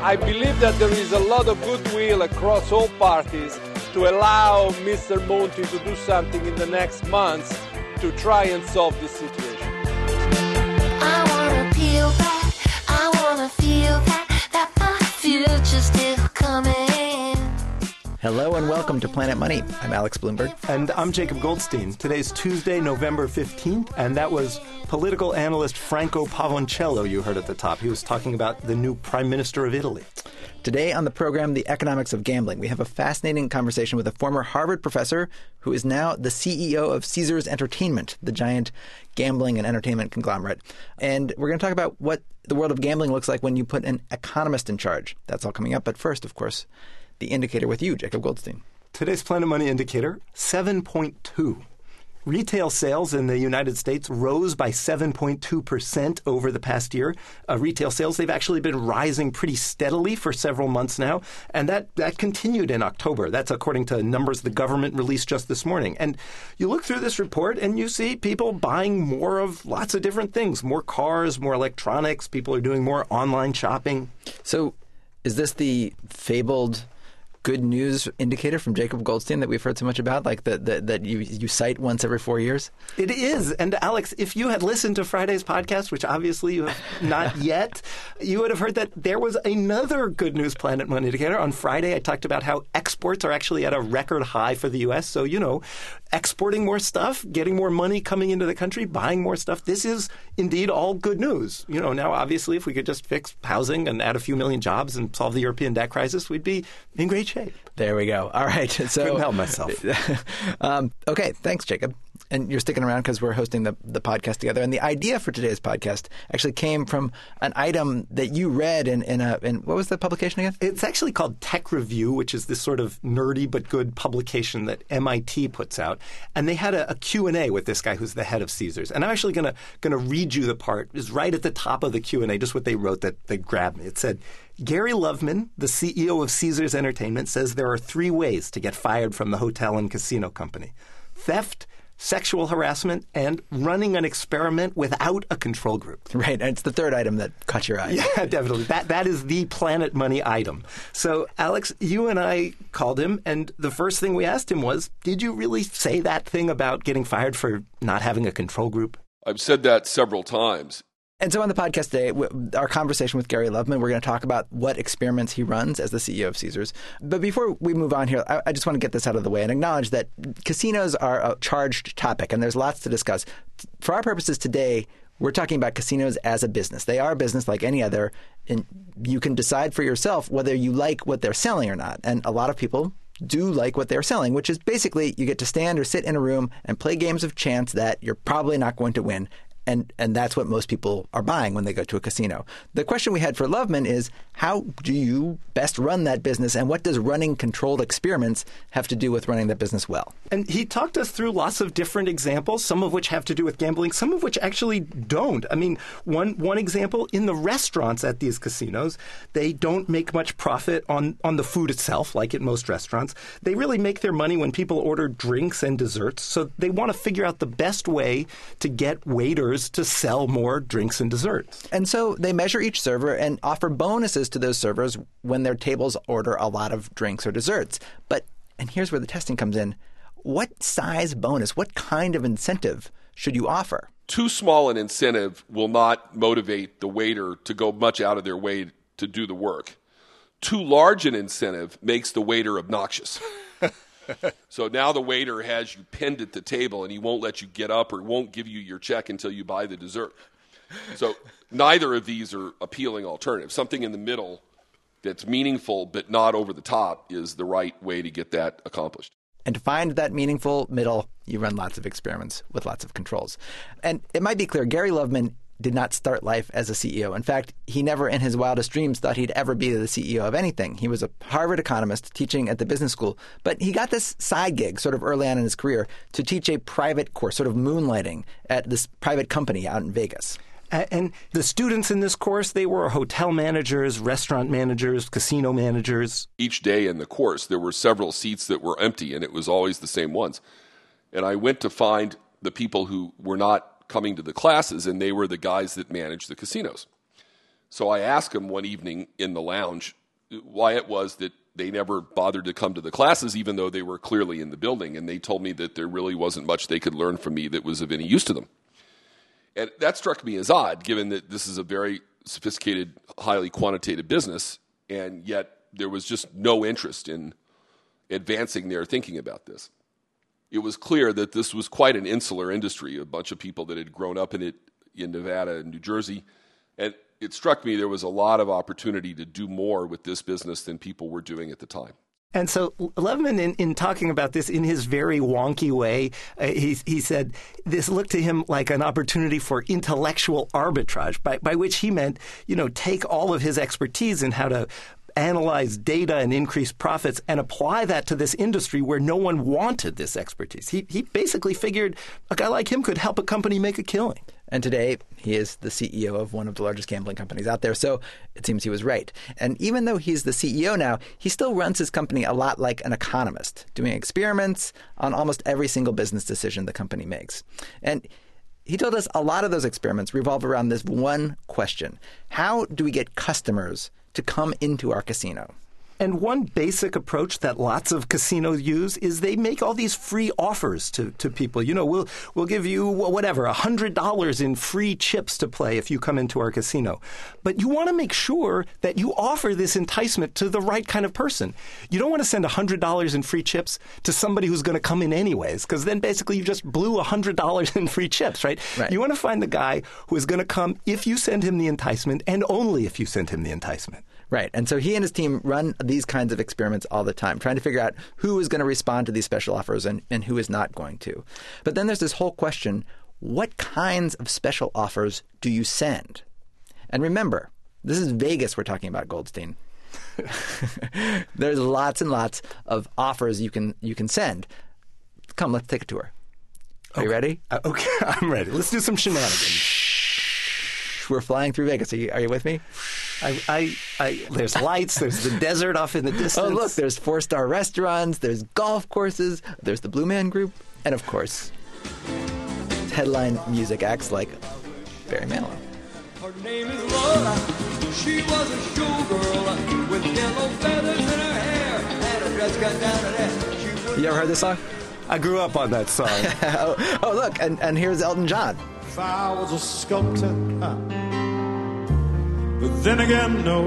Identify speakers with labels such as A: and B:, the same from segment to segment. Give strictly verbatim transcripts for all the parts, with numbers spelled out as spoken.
A: I believe that there is a lot of goodwill across all parties to allow Mister Monti to do something in the next months to try and solve this situation.
B: I wanna peel back, I wanna feel that, that my future's still coming.
C: Hello and welcome to Planet Money. I'm Alex Bloomberg.
D: And I'm Jacob Goldstein. Today's Tuesday, November fifteenth, and that was political analyst Franco Pavoncello you heard at the top. He was talking about the new Prime Minister of Italy.
C: Today on the program, The Economics of Gambling. We have a fascinating conversation with a former Harvard professor who is now the C E O of Caesars Entertainment, the giant gambling and entertainment conglomerate. And we're going to talk about what the world of gambling looks like when you put an economist in charge. That's all coming up. But first, of course, the indicator with you, Jacob Goldstein.
D: Today's Planet Money indicator, seven point two. Retail sales in the United States rose by seven point two percent over the past year. Uh, retail sales, they've actually been rising pretty steadily for several months now, and that, that continued in October. That's according to numbers the government released just this morning. And you look through this report and you see people buying more of lots of different things, more cars, more electronics. People are doing more online shopping.
C: So is this the fabled good news indicator from Jacob Goldstein that we've heard so much about, like that that, that you, you cite once every four years?
D: It is. And Alex, if you had listened to Friday's podcast, which obviously you have not yet, you would have heard that there was another good news Planet Money indicator. On Friday, I talked about how exports are actually at a record high for the U S. So, you know, exporting more stuff, getting more money coming into the country, buying more stuff. This is indeed all good news. You know, now, obviously, if we could just fix housing and add a few million jobs and solve the European debt crisis, we'd be in great shape.
C: There we go. All right. So,
D: couldn't help myself.
C: um, okay. Thanks, Jacob. And you're sticking around because we're hosting the, the podcast together. And the idea for today's podcast actually came from an item that you read in, in a in what was the publication again?
D: It's actually called Tech Review, which is this sort of nerdy but good publication that M I T puts out. And they had a, a Q and A with this guy who's the head of Caesars. And I'm actually going to going to read you the part. It's right at the top of the Q and A, just what they wrote that they grabbed me. It said, Gary Loveman, the C E O of Caesars Entertainment, says there are three ways to get fired from the hotel and casino company: theft, sexual harassment, and running an experiment without a control group.
C: Right. And it's the third item that caught your eye.
D: Yeah, definitely. That That is the Planet Money item. So, Alex, you and I called him, and the first thing we asked him was, did you really say that thing about getting fired for not having a control group?
E: I've said that several times.
C: And so on the podcast today, our conversation with Gary Loveman, we're going to talk about what experiments he runs as the C E O of Caesars. But before we move on here, I just want to get this out of the way and acknowledge that casinos are a charged topic, and there's lots to discuss. For our purposes today, we're talking about casinos as a business. They are a business like any other, and you can decide for yourself whether you like what they're selling or not. And a lot of people do like what they're selling, which is basically you get to stand or sit in a room and play games of chance that you're probably not going to win. And and that's what most people are buying when they go to a casino. The question we had for Loveman is, how do you best run that business, and what does running controlled experiments have to do with running that business well?
D: And he talked us through lots of different examples, some of which have to do with gambling, some of which actually don't. I mean, one one example, in the restaurants at these casinos, they don't make much profit on, on the food itself, like at most restaurants. They really make their money when people order drinks and desserts. So they want to figure out the best way to get waiters to sell more drinks and desserts.
C: And so they measure each server and offer bonuses to those servers when their tables order a lot of drinks or desserts. But, and here's where the testing comes in, what size bonus, what kind of incentive should you offer?
E: Too small an incentive will not motivate the waiter to go much out of their way to do the work. Too large an incentive makes the waiter obnoxious. So now the waiter has you pinned at the table and he won't let you get up or won't give you your check until you buy the dessert. So neither of these are appealing alternatives. Something in the middle that's meaningful but not over the top is the right way to get that accomplished.
C: And to find that meaningful middle, you run lots of experiments with lots of controls. And it might be clear, Gary Loveman did not start life as a C E O. In fact, he never in his wildest dreams thought he'd ever be the C E O of anything. He was a Harvard economist teaching at the business school, but he got this side gig sort of early on in his career to teach a private course, sort of moonlighting at this private company out in Vegas.
D: And the students in this course, they were hotel managers, restaurant managers, casino managers.
E: Each day in the course, there were several seats that were empty, and it was always the same ones. And I went to find the people who were not coming to the classes, and they were the guys that managed the casinos. So I asked him one evening in the lounge why it was that they never bothered to come to the classes, even though they were clearly in the building. And they told me that there really wasn't much they could learn from me that was of any use to them. And that struck me as odd, given that this is a very sophisticated, highly quantitative business, and yet there was just no interest in advancing their thinking about this. It was clear that this was quite an insular industry, a bunch of people that had grown up in it in Nevada and New Jersey. And it struck me there was a lot of opportunity to do more with this business than people were doing at the time.
D: And so Leviman, in, in talking about this in his very wonky way, uh, he, he said this looked to him like an opportunity for intellectual arbitrage, by, by which he meant, you know, take all of his expertise in how to analyze data and increase profits and apply that to this industry where no one wanted this expertise. He, he basically figured a guy like him could help a company make a killing.
C: And today, he is the C E O of one of the largest gambling companies out there. So it seems he was right. And even though he's the C E O now, he still runs his company a lot like an economist, doing experiments on almost every single business decision the company makes. And he told us a lot of those experiments revolve around this one question. How do we get customers to come into our casino?
D: And one basic approach that lots of casinos use is they make all these free offers to, to people. You know, we'll we'll give you whatever, one hundred dollars in free chips to play if you come into our casino. But you want to make sure that you offer this enticement to the right kind of person. You don't want to send one hundred dollars in free chips to somebody who's going to come in anyways, because then basically you just blew one hundred dollars in free chips, right?
C: Right.
D: You want to find the guy who is going to come if you send him the enticement and only if you send him the enticement.
C: Right. And so he and his team run these kinds of experiments all the time, trying to figure out who is going to respond to these special offers and, and who is not going to. But then there's this whole question, what kinds of special offers do you send? And remember, this is Vegas we're talking about, Goldstein. There's lots and lots of offers you can you can send. Come, let's take a tour. Are
D: okay.
C: you ready?
D: Uh, okay, I'm ready. Let's do some shenanigans.
C: We're flying through Vegas. Are you, are you with me?
D: I, I, I, there's lights. There's the desert off in the distance.
C: Oh, look, there's four-star restaurants. There's golf courses. There's the Blue Man Group. And, of course, headline music acts like Barry Manilow.
F: Her name is Laura. She was a showgirl with yellow feathers in her hair and her dress got down to that. She was
C: You ever heard this song?
D: I grew up on that song.
C: oh, oh, look, and, and here's Elton John.
F: If I was a sculptor, uh, but then again, no,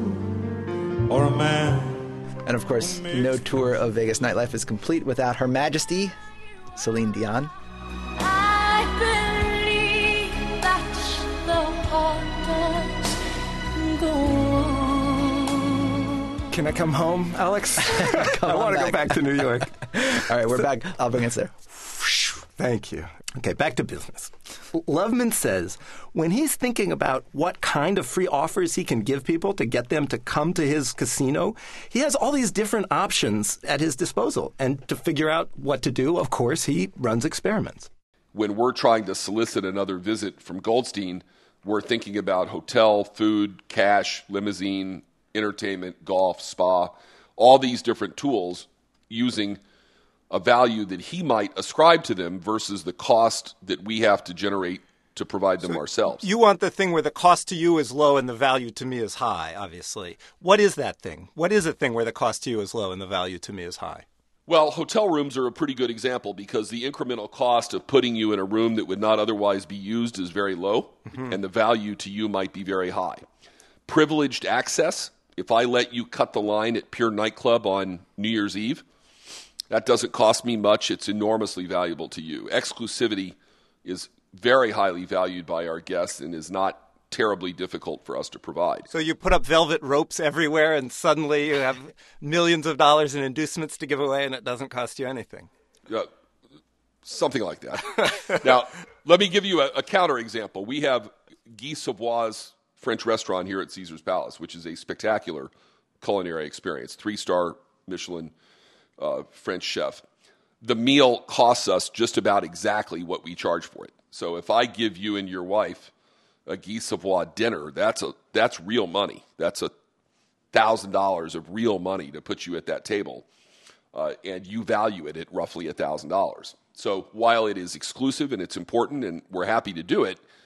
F: or a man.
C: And, of course, no tour of Vegas nightlife is complete without Her Majesty, Celine Dion.
B: I believe that the heart does go on.
D: Can I come home, Alex?
C: Come
D: I
C: on
D: want to go
C: back.
D: back to New York.
C: All right, we're back. I'll bring us there.
D: Thank you. Okay, back to business. Leviman says when he's thinking about what kind of free offers he can give people to get them to come to his casino, he has all these different options at his disposal. And to figure out what to do, of course, he runs experiments.
E: When we're trying to solicit another visit from Goldstein, we're thinking about hotel, food, cash, limousine, entertainment, golf, spa, all these different tools using a value that he might ascribe to them versus the cost that we have to generate to provide them
G: So
E: ourselves.
G: You want the thing where the cost to you is low and the value to me is high, obviously. What is that thing? What is a thing where the cost to you is low and the value to me is high?
E: Well, hotel rooms are a pretty good example because the incremental cost of putting you in a room that would not otherwise be used is very low, mm-hmm. and the value to you might be very high. Privileged access, if I let you cut the line at Pure Nightclub on New Year's Eve, that doesn't cost me much. It's enormously valuable to you. Exclusivity is very highly valued by our guests and is not terribly difficult for us to provide.
G: So you put up velvet ropes everywhere and suddenly you have millions of dollars in inducements to give away and it doesn't cost you anything.
E: Uh, something like that. Now, let me give you a, a counterexample. We have Guy Savoy's French restaurant here at Caesar's Palace, which is a spectacular culinary experience, three-star Michelin Uh, French chef. The meal costs us just about exactly what we charge for it. So if I give you and your wife a Guy Savoy dinner, that's a that's real money. That's a thousand dollars of real money to put you at that table, uh, and you value it at roughly a thousand dollars. So while it is exclusive and it's important, and we're happy to do it,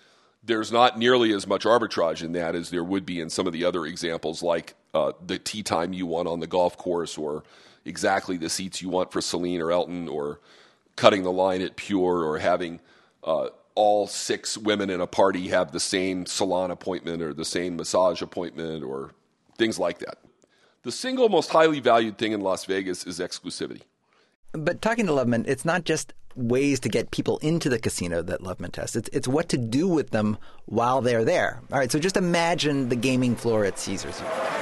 E: there's not nearly as much arbitrage in that as there would be in some of the other examples, like uh, the tee time you want on the golf course, or exactly the seats you want for Celine or Elton, or cutting the line at Pure, or having uh, all six women in a party have the same salon appointment or the same massage appointment, or things like that. The single most highly valued thing in Las Vegas is exclusivity.
C: But talking to Loveman, it's not just ways to get people into the casino that Loveman tests. It's, it's what to do with them while they're there. All right, so just imagine the gaming floor at Caesars.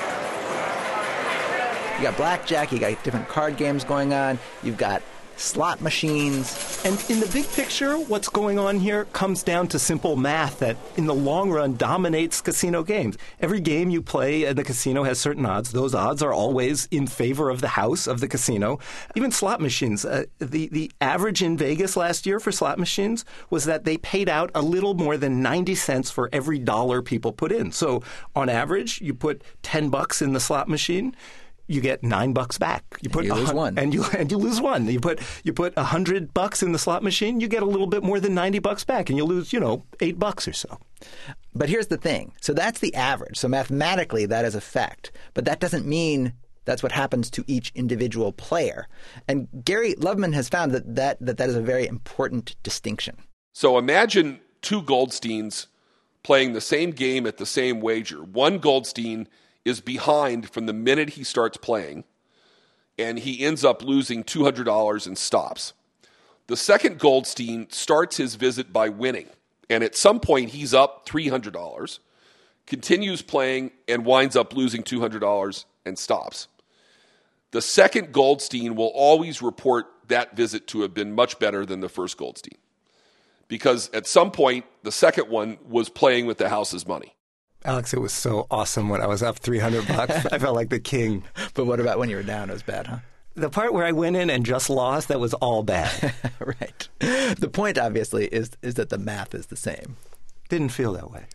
C: You got blackjack, you got different card games going on, you've got slot machines.
D: And in the big picture, what's going on here comes down to simple math that, in the long run, dominates casino games. Every game you play at the casino has certain odds. Those odds are always in favor of the house, of the casino. Even slot machines. Uh, the, the average in Vegas last year for slot machines was that they paid out a little more than ninety cents for every dollar people put in. So, on average, you put ten bucks in the slot machine, you get nine bucks back. You put
C: and you lose
D: a,
C: one,
D: and you and you lose one. You put you put a hundred bucks in the slot machine, you get a little bit more than ninety bucks back, and you lose, you know, eight bucks or so.
C: But here's the thing: so that's the average. So mathematically, that is a fact, but that doesn't mean that's what happens to each individual player. And Gary Loveman has found that that that, that is a very important distinction.
E: So imagine two Goldsteins playing the same game at the same wager. One Goldstein is behind from the minute he starts playing, and he ends up losing two hundred dollars and stops. The second Goldstein starts his visit by winning, and at some point he's up three hundred dollars, continues playing, and winds up losing two hundred dollars and stops. The second Goldstein will always report that visit to have been much better than the first Goldstein, because at some point the second one was playing with the house's money.
D: Alex, it was so awesome when I was up three hundred bucks. I felt like the king.
C: But what about when you were down? It was bad, huh?
D: The part where I went in and just lost, that was all bad.
C: Right. The point, obviously, is is that the math is the same.
D: Didn't feel that way.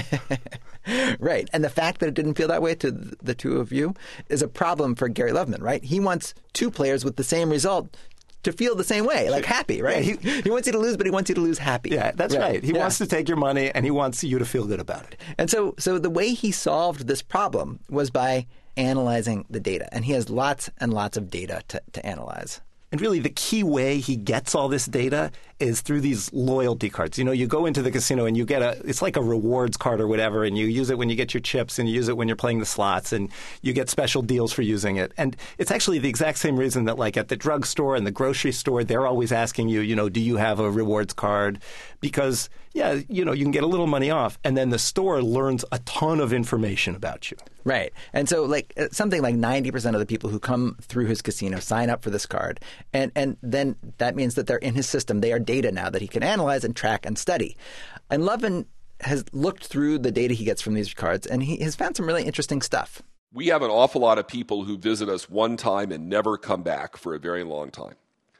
C: Right. And the fact that it didn't feel that way to the two of you is a problem for Gary Loveman, right? He wants two players with the same result to feel the same way, like happy, right?
D: Yeah,
C: he, he wants you to lose, but he wants you to lose happy.
D: Yeah, that's right. right. He
C: yeah.
D: wants to take your money, and he wants you to feel good about it.
C: And so, so the way he solved this problem was by analyzing the data. And he has lots and lots of data to, to analyze.
D: And really, the key way he gets all this data is through these loyalty cards. You know, you go into the casino and you get a, it's like a rewards card or whatever, and you use it when you get your chips and you use it when you're playing the slots, and you get special deals for using it. And it's actually the exact same reason that, like, at the drugstore and the grocery store, they're always asking you, you know, do you have a rewards card? Because, yeah, you know, you can get a little money off, and then the store learns a ton of information about you.
C: Right. And so, like, something like ninety percent of the people who come through his casino sign up for this card. And, and then that means that they're in his system. They are data now that he can analyze and track and study. And Loveman has looked through the data he gets from these cards, and he has found some really interesting stuff.
E: We have an awful lot of people who visit us one time and never come back for a very long time.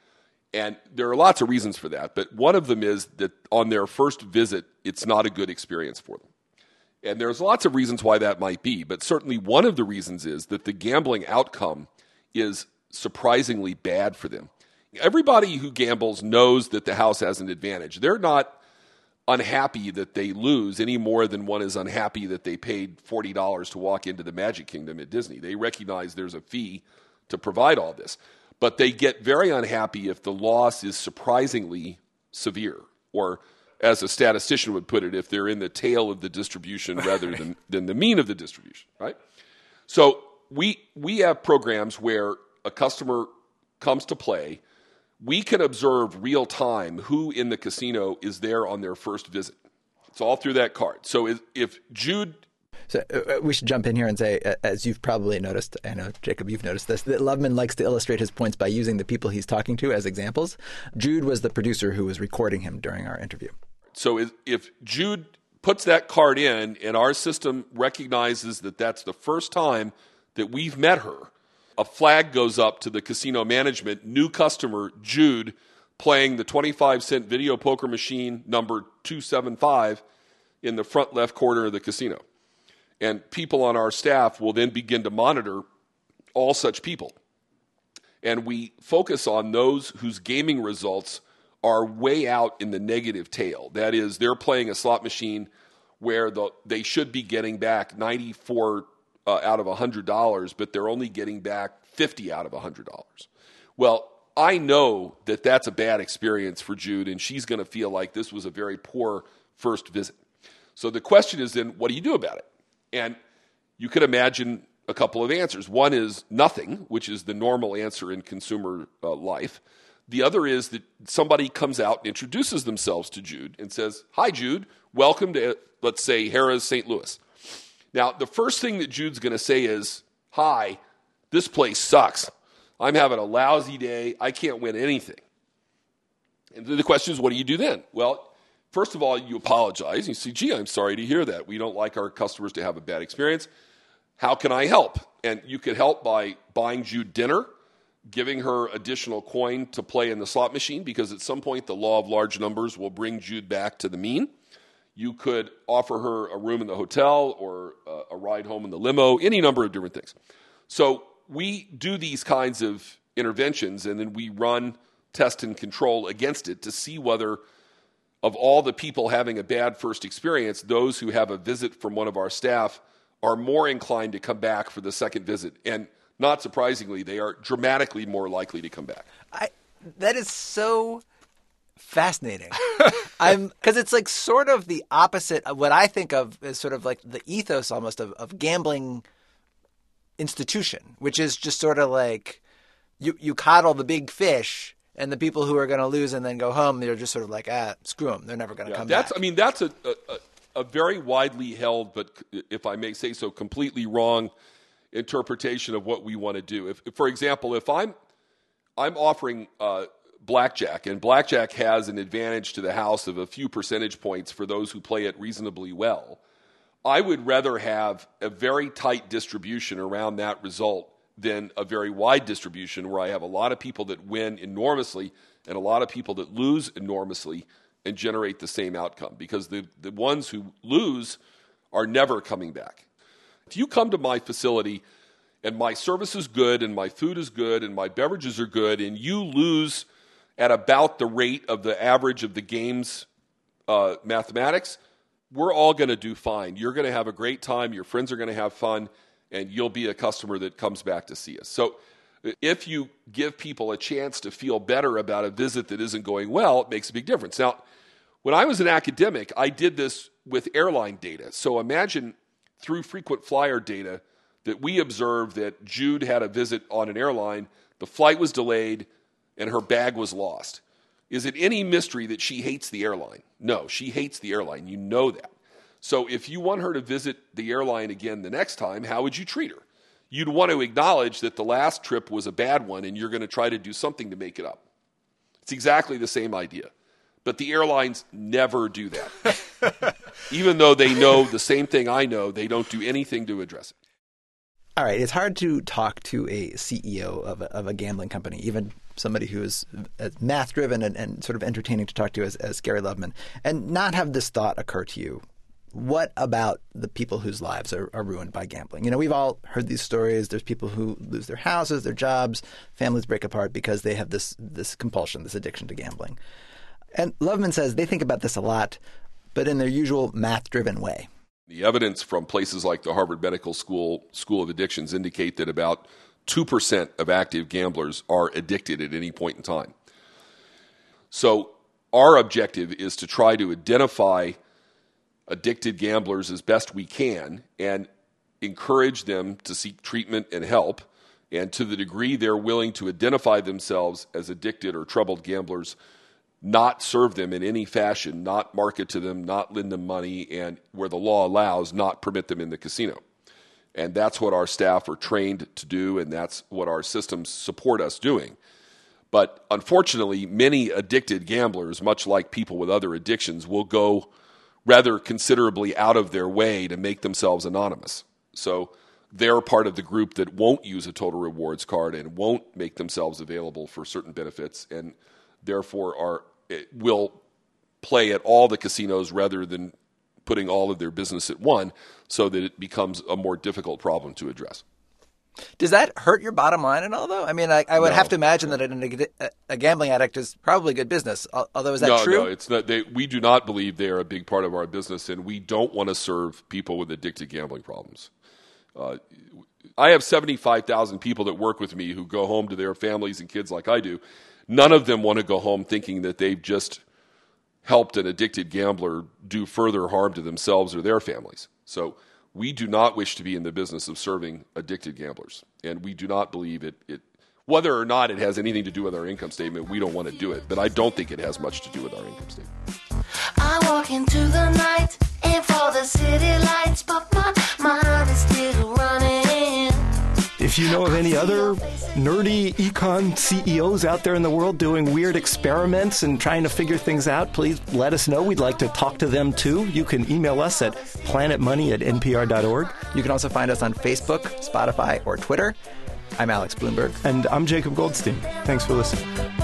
E: And there are lots of reasons for that, but one of them is that on their first visit, it's not a good experience for them. And there's lots of reasons why that might be, but certainly one of the reasons is that the gambling outcome is surprisingly bad for them. Everybody who gambles knows that the house has an advantage. They're not unhappy that they lose any more than one is unhappy that they paid forty dollars to walk into the Magic Kingdom at Disney. They recognize there's a fee to provide all this. But they get very unhappy if the loss is surprisingly severe, or as a statistician would put it, if they're in the tail of the distribution rather than, than the mean of the distribution, right? So we we have programs where a customer comes to play. We can observe real time who in the casino is there on their first visit. It's all through that card. So if, if Jude...
C: So uh, we should jump in here and say, uh, as you've probably noticed, I know, Jacob, you've noticed this, that Loveman likes to illustrate his points by using the people he's talking to as examples. Jude was the producer who was recording him during our interview.
E: So if, if Jude puts that card in and our system recognizes that that's the first time that we've met her, a flag goes up to the casino management, new customer, Jude, playing the twenty-five cent video poker machine number two seven five in the front left corner of the casino. And people on our staff will then begin to monitor all such people. And we focus on those whose gaming results are way out in the negative tail. That is, they're playing a slot machine where the, they should be getting back ninety-four uh, out of one hundred dollars, but they're only getting back fifty out of one hundred dollars. Well, I know that that's a bad experience for Jude, and she's going to feel like this was a very poor first visit. So the question is then, what do you do about it? And you could imagine a couple of answers. One is nothing, which is the normal answer in consumer uh, life. The other is that somebody comes out and introduces themselves to Jude and says, "Hi, Jude. Welcome to, let's say, Harrah's Saint Louis." Now, the first thing that Jude's going to say is, "Hi, this place sucks. I'm having a lousy day. I can't win anything." And the question is, what do you do then? Well, first of all, you apologize. You say, "Gee, I'm sorry to hear that. We don't like our customers to have a bad experience. How can I help?" And you could help by buying Jude dinner, giving her additional coin to play in the slot machine, because at some point the law of large numbers will bring Jude back to the mean. You could offer her a room in the hotel or uh, a ride home in the limo, any number of different things. So we do these kinds of interventions, and then we run test and control against it to see whether, of all the people having a bad first experience, those who have a visit from one of our staff are more inclined to come back for the second visit. And not surprisingly, they are dramatically more likely to come back.
C: I, that is so fascinating. I'm because it's like sort of the opposite of what I think of as sort of like the ethos almost of, of gambling institution, which is just sort of like you, you coddle the big fish, and the people who are going to lose and then go home, they're just sort of like, ah, screw them. They're never going to
E: yeah,
C: come
E: that's,
C: back.
E: I mean, that's a, a, a very widely held, but if I may say so, completely wrong interpretation of what we want to do. If, for example, if I'm I'm offering uh, blackjack, and blackjack has an advantage to the house of a few percentage points for those who play it reasonably well, I would rather have a very tight distribution around that result than a very wide distribution where I have a lot of people that win enormously and a lot of people that lose enormously and generate the same outcome, because the, the ones who lose are never coming back. If you come to my facility and my service is good and my food is good and my beverages are good and you lose at about the rate of the average of the game's uh, mathematics, we're all going to do fine. You're going to have a great time. Your friends are going to have fun, and you'll be a customer that comes back to see us. So if you give people a chance to feel better about a visit that isn't going well, it makes a big difference. Now, when I was an academic, I did this with airline data. So imagine through frequent flyer data that we observed that Jude had a visit on an airline, the flight was delayed, and her bag was lost. Is it any mystery that she hates the airline? No, she hates the airline. You know that. So if you want her to visit the airline again the next time, how would you treat her? You'd want to acknowledge that the last trip was a bad one, and you're going to try to do something to make it up. It's exactly the same idea. But the airlines never do that. Even though they know the same thing I know, they don't do anything to address it.
C: All right, it's hard to talk to a C E O of a, of a gambling company, even somebody who is math-driven and, and sort of entertaining to talk to as, as Gary Loveman, and not have this thought occur to you. What about the people whose lives are, are ruined by gambling? You know, we've all heard these stories. There's people who lose their houses, their jobs, families break apart because they have this this compulsion, this addiction to gambling. And Loveman says they think about this a lot, but in their usual math-driven way.
E: The evidence from places like the Harvard Medical School School of Addictions indicate that about two percent of active gamblers are addicted at any point in time. So our objective is to try to identify addicted gamblers as best we can and encourage them to seek treatment and help. And to the degree they're willing to identify themselves as addicted or troubled gamblers, not serve them in any fashion, not market to them, not lend them money, and where the law allows, not permit them in the casino. And that's what our staff are trained to do, and that's what our systems support us doing. But unfortunately, many addicted gamblers, much like people with other addictions, will go rather considerably out of their way to make themselves anonymous. So they're part of the group that won't use a total rewards card and won't make themselves available for certain benefits, and therefore are will play at all the casinos rather than putting all of their business at one, so that it becomes a more difficult problem to address.
C: Does that hurt your bottom line at all, though? I mean, I, I would
E: No.
C: have to imagine that an, a, a gambling addict is probably good business. Al- Although, is that
E: no,
C: true?
E: No, it's not. They, we do not believe they are a big part of our business, and we don't want to serve people with addicted gambling problems. Uh, I have seventy-five thousand people that work with me who go home to their families and kids like I do. None of them want to go home thinking that they've just helped an addicted gambler do further harm to themselves or their families. So we do not wish to be in the business of serving addicted gamblers, and we do not believe it, it whether or not it has anything to do with our income statement, we don't want to do it, but I don't think it has much to do with our income statement.
B: I walk into the night, aim for the city lights, but my mind is still running.
D: If you know of any other nerdy econ C E Os out there in the world doing weird experiments and trying to figure things out, please let us know. We'd like to talk to them too. You can email us at planetmoney at n p r dot org.
C: You can also find us on Facebook, Spotify, or Twitter. I'm Alex Bloomberg.
D: And I'm Jacob Goldstein. Thanks for listening.